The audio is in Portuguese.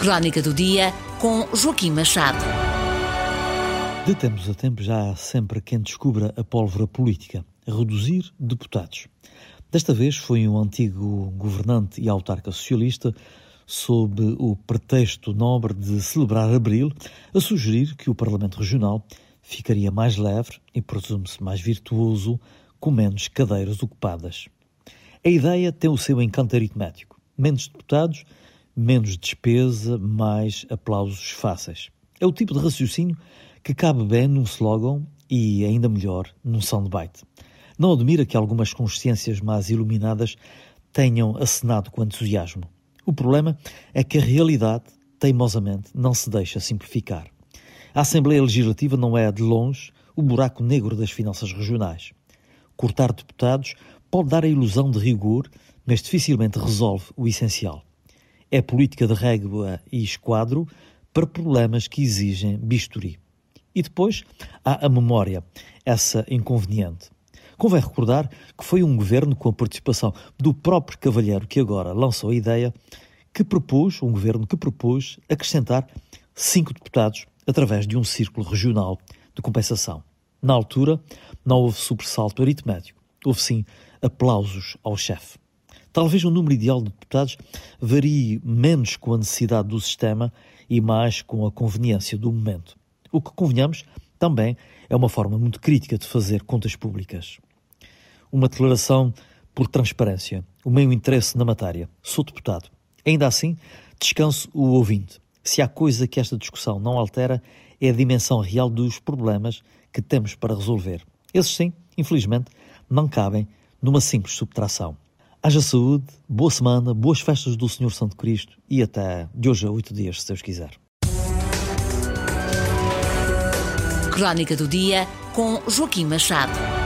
Crónica do Dia, com Joaquim Machado. De tempos a tempos já há sempre quem descubra a pólvora política, reduzir deputados. Desta vez foi um antigo governante e autarca socialista, sob o pretexto nobre de celebrar Abril, a sugerir que o Parlamento Regional ficaria mais leve e, presume-se, mais virtuoso, com menos cadeiras ocupadas. A ideia tem o seu encanto aritmético. Menos deputados, menos despesa, mais aplausos fáceis. É o tipo de raciocínio que cabe bem num slogan e, ainda melhor, num soundbite. Não admira que algumas consciências mais iluminadas tenham acenado com entusiasmo. O problema é que a realidade, teimosamente, não se deixa simplificar. A Assembleia Legislativa não é, de longe, o buraco negro das finanças regionais. Cortar deputados pode dar a ilusão de rigor, mas dificilmente resolve o essencial. É política de régua e esquadro para problemas que exigem bisturi. E depois há a memória, essa inconveniente. Convém recordar que foi um governo com a participação do próprio cavalheiro que agora lançou a ideia, um governo que propôs acrescentar 5 deputados através de um círculo regional de compensação. Na altura, não houve sobressalto aritmético, houve sim aplausos ao chefe. Talvez o número ideal de deputados varie menos com a necessidade do sistema e mais com a conveniência do momento. O que, convenhamos, também é uma forma muito crítica de fazer contas públicas. Uma declaração por transparência, o meu interesse na matéria. Sou deputado. Ainda assim, descanso o ouvinte. Se há coisa que esta discussão não altera, é a dimensão real dos problemas que temos para resolver. Esses, sim, infelizmente, não cabem numa simples subtração. Haja saúde, boa semana, boas festas do Senhor Santo Cristo e até de hoje a 8 dias, se Deus quiser. Crónica do Dia, com Joaquim Machado.